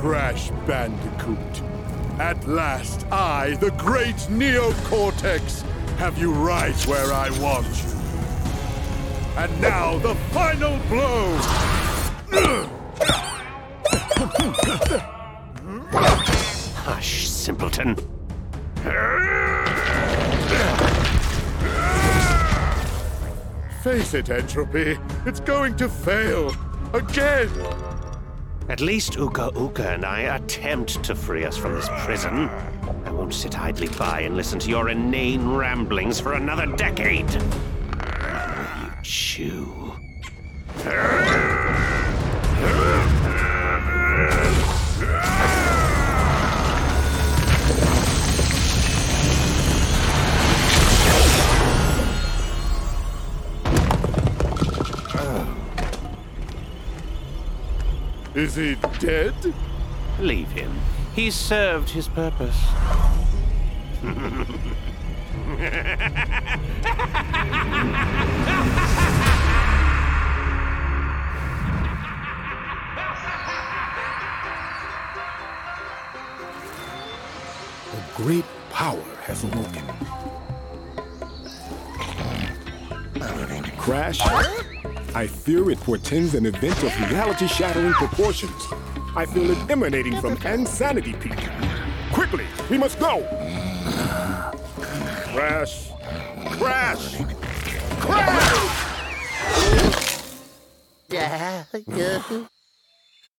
Crash Bandicoot. At last, I, the great Neocortex, have you right where I want you. And now, the final blow! Hush, simpleton. Face it, Entropy. It's going to fail. Again! At least Uka Uka and I attempt to free us from this prison. I won't sit idly by and listen to your inane ramblings for another decade. You chew. Is he dead? Leave him. He's served his purpose. A great power has awoken. Crash? I fear it portends an event of reality-shattering proportions. I feel it emanating from Insanity Peak. Quickly, we must go! Crash! Crash! Crash!